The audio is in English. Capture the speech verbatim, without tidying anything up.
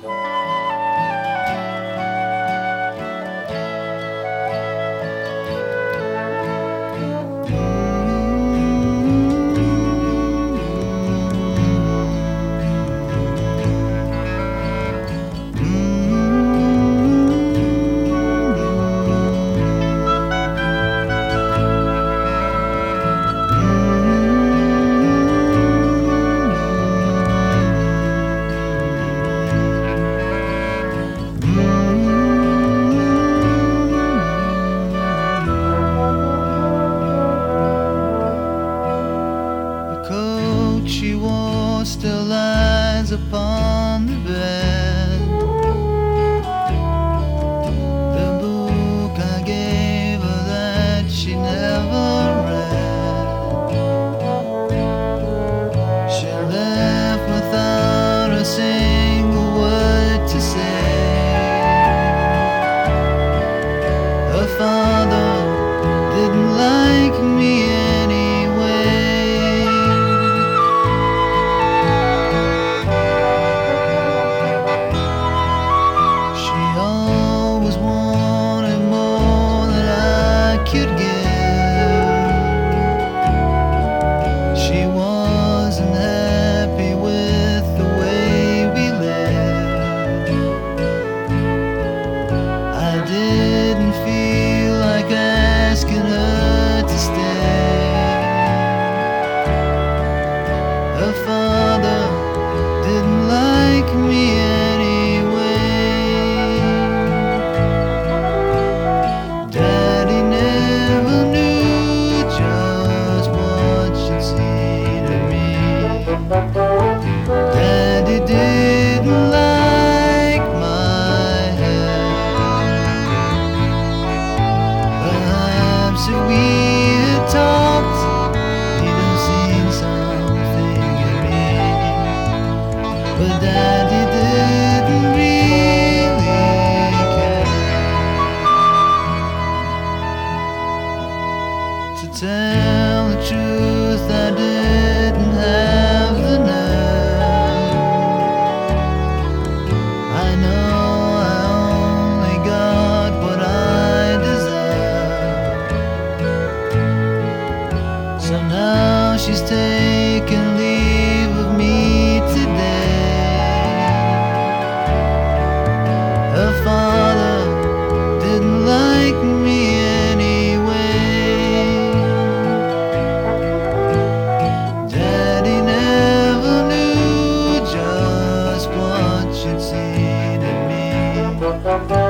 She wore still lies upon the bed. The book I gave her that she never read. She left without a single word to say. Her father didn't like me anyway. Could give. She wasn't happy with the way we lived. I didn't feel like asking her to stay. Her father didn't like me anyway. Daddy never knew just what she'd seen in me. Daddy didn't like my hair. Perhaps if we had talked, he'd have seen something in me. But Daddy didn't really care. To tell the truth, I didn't have the nerve. I know I only got what I deserved. So now she's taken leave of me today. Her father didn't like me anyway. Daddy never knew just what she'd seen in me.